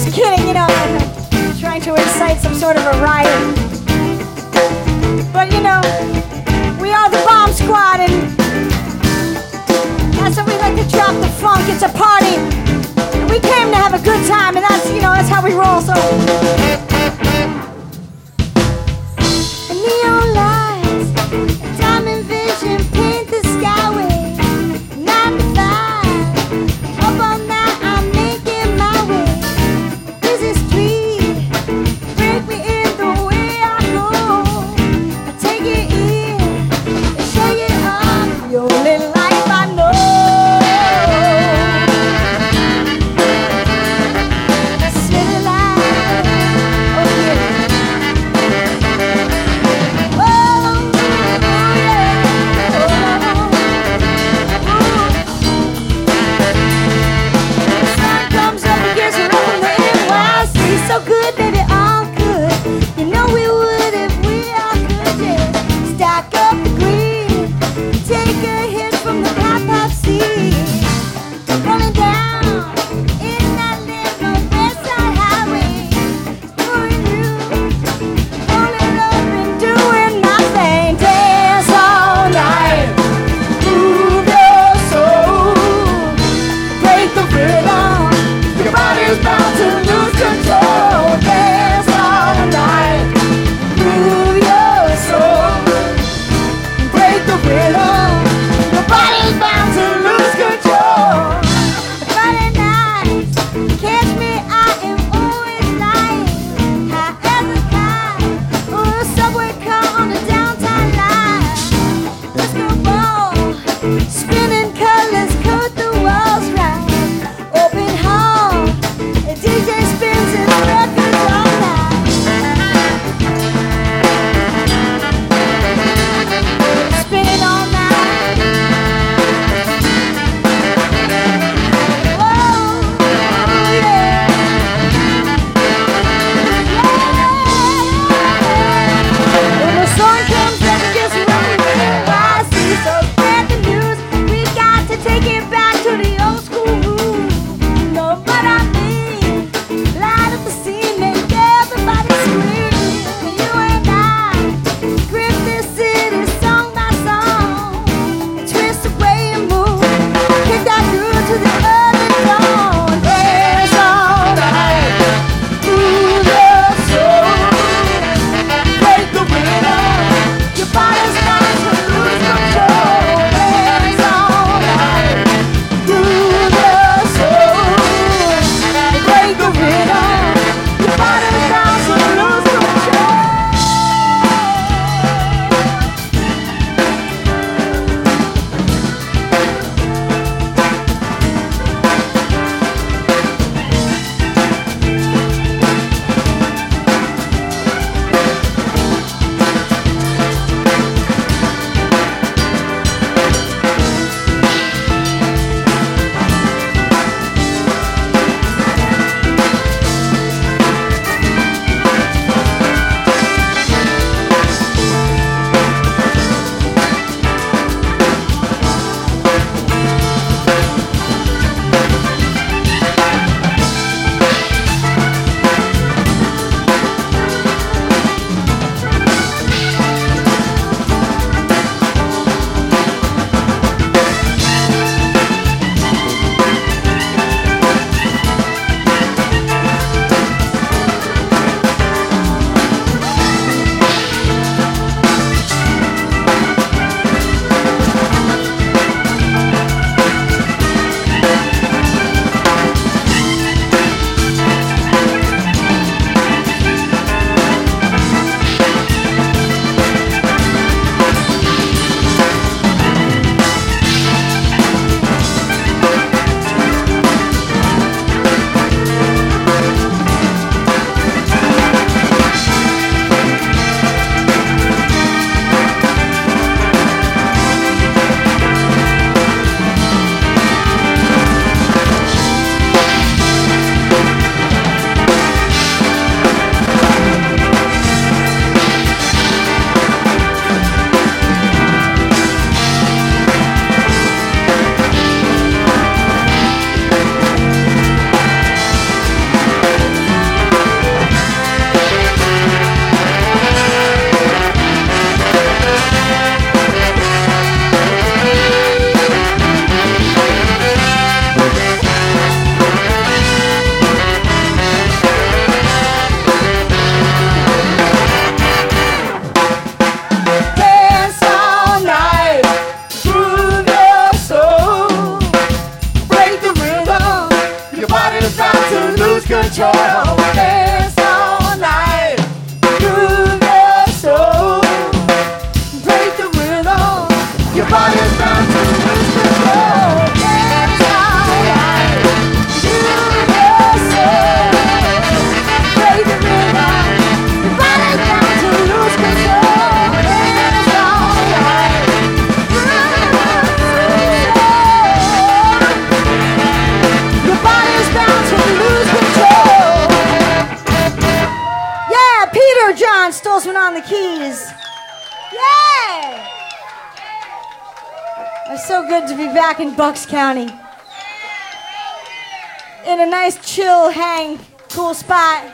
just kidding, you know, I'm trying to incite some sort of a riot. But you know, we are the Bomb Squad, and that's what we like to drop the funk. It's a party. And we came to have a good time, and that's, you know, that's how we roll. So neon lights, diamond vision, paint the skyway. 9 to 5, up all night, I'm making my way. Busy street, break me in the way control. Dance all night. Groove your soul. Break the rhythm. Your body's bound to lose control. Dance all night. Groove your soul. Break the rhythm. Your body's bound to lose control. Dance all night. Groove your soul. Your body's bound to lose control. Yeah, Peter John Stolzman on the keys. Yeah! It's so good to be back in Bucks County. In a nice, chill, hang, cool spot.